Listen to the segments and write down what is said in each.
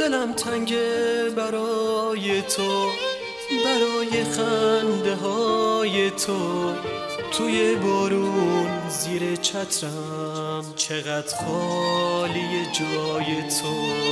دلم تنگه برای تو، برای خنده های تو. توی بارون زیر چترم چقدر خالی جای تو.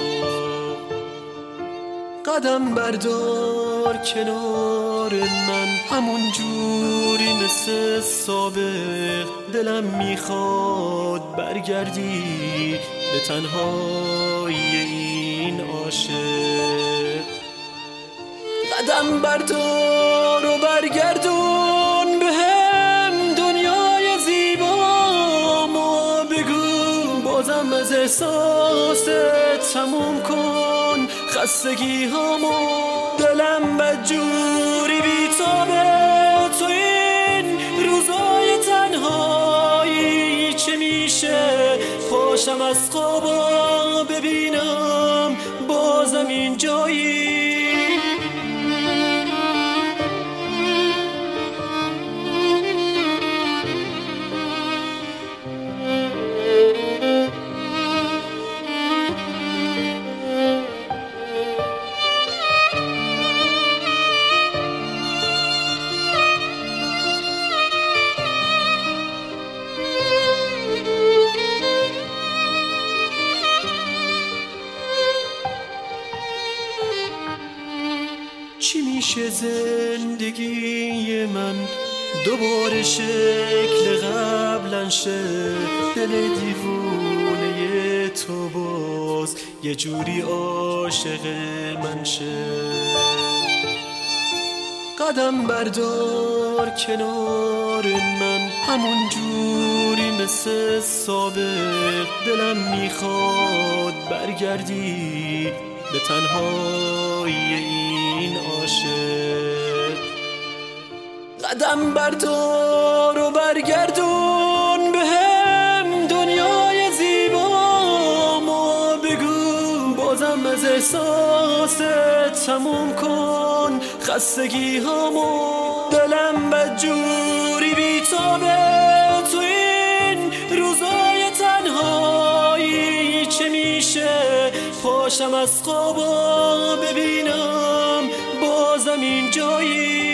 قدم بردار کنار من، همون جوری مثل سابق. دلم میخواد برگردی به تنهای این عاشق. قدم بردار و برگردون بهم دنیای زیبامو. بگو بازم از احساست تموم کن خستگی هامو. دلم بدجوری بیتابه تو این روزای تنهایی. چه میشه پاشم از خوابا ببینم بازم این جایی. چی میشه زندگی من دوباره شکل قبلن شه؟ دل دیوونه تو باز یه جوری عاشق من شه. قدم بردار کنار من، همون جوری مثل سابق. دلم میخواد برگردی به تنهای این عاشق. قدم بردار و برگردون بهم دنیای زیبامو. بگو بازم از احساس تموم کن خستگی هامو. دلم بدجوری بیتابه تو این روزای تنهایی. چه میشه پاشم از خوابا ببینم بازم این جایی.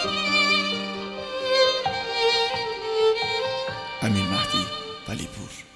امیر مهدی ولیپور.